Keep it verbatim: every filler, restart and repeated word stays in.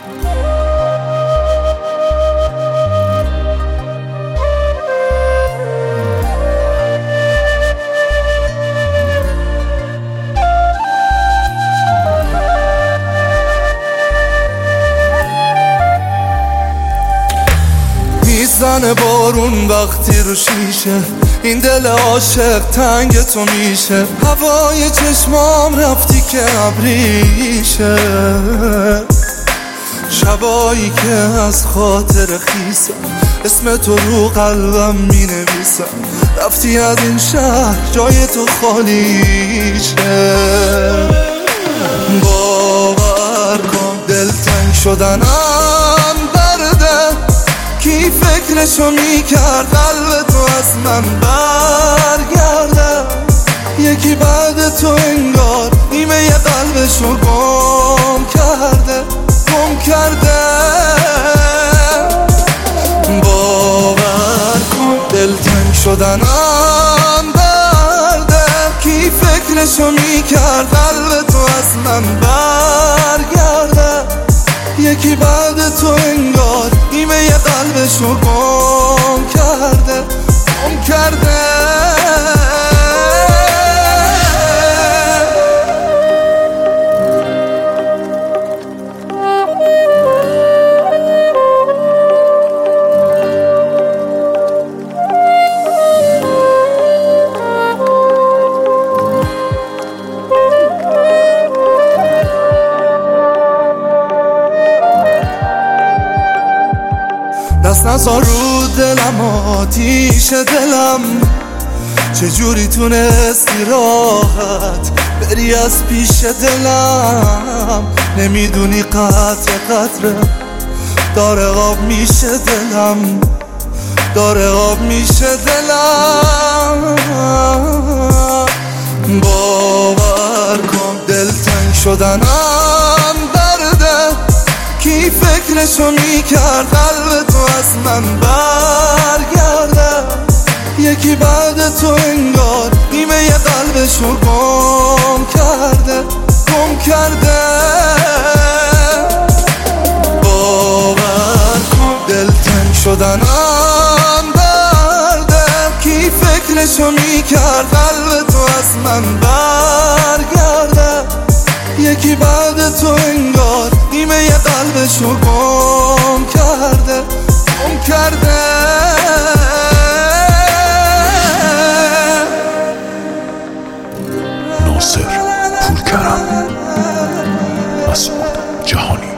میزنه بارون وقتی رو شیشه، این دل عاشق تنگ تو میشه. هوای چشمام رفتی که ابریشه، شبایی که از خاطر خیسم اسم تو رو قلبم می نویسم. رفتی از این شهر جای تو خالیشه. باور کن دلتنگ شدنم درده، کی فکرشو میکرد قلب تو از من برگرده. یکی بعد تو انگار نیمه ی قلبشو گم کرده گم کرده. باور کن دلتنگ شدنم درده، کی فکرشو میکرد قلب تو از من برگرده. یکی بعد تو انگار نیمه ی قلبشو گم کرده گم کرده. دست نزار رو دلم آتیش دلم، چجوری تونستی راحت بری از پیش دلم. نمیدونی قطر قطره داره آب میشه دلم، داره آب میشه دلم. باور کن دلتنگ شدنم درده، کی فکرشو میکرد قلب تو از من برگرده. یکی بعد تو انگار نیمه ی قلبشو گم کرده گم کرده. باور کن دلتنگ شدنم درده، کی فکرشو میکرد قلب تو از من برگرده. یکی بعد تو انگار نیمه ی قلبشو گم کرده گم کرده. ناصر پورکرم، مسعود جهانی.